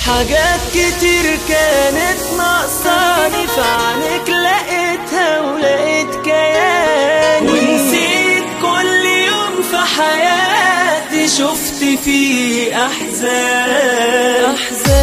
حاجات كتير كانت ناقصاني في عنك لقيتها ولقيت كياني، ونسيت كل يوم في حياتي شفت فيه أحزان.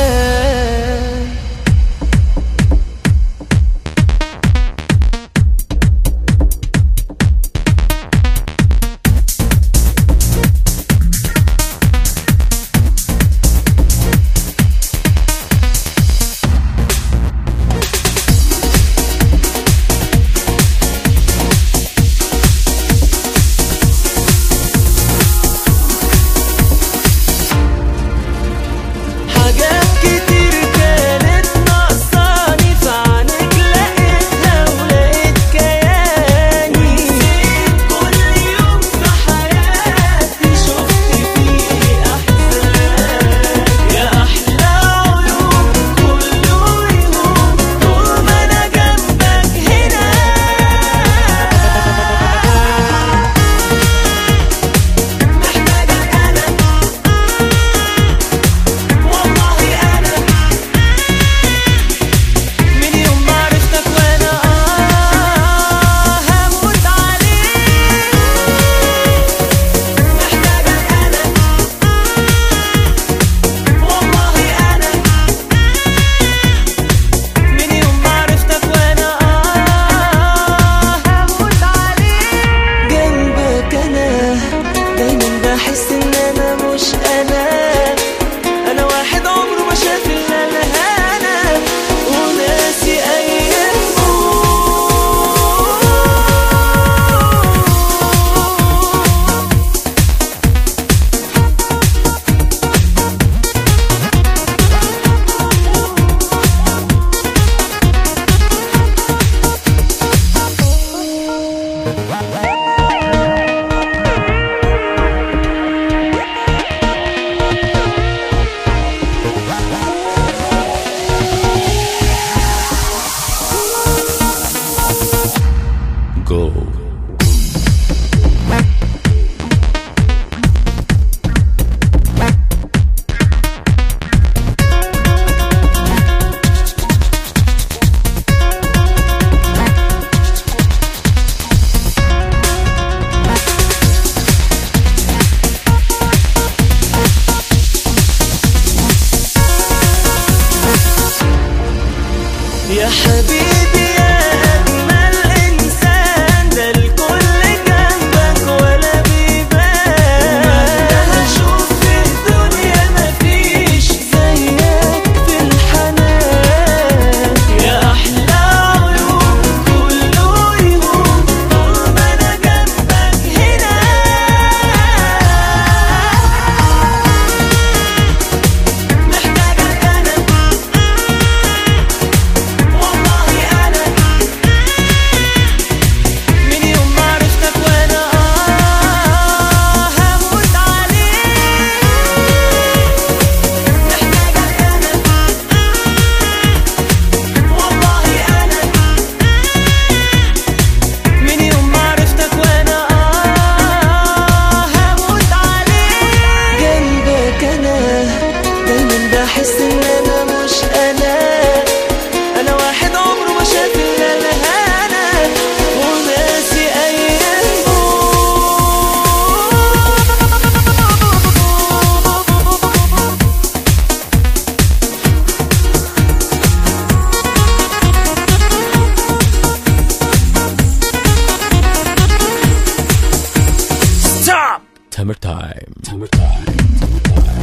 يا حبيبي يا أجمل إنسان، ده الكل جنبك ولا بيبان، هشوف في الدنيا مفيش زيك في الحنان، يا أحلى عيون كله يهون طول ما أنا جنبك هنا، محتاجك أنا بحس ان انا مش انا واحد عمره ما شاف الا الهنا وناسي ايامه. Stop! Tamer time.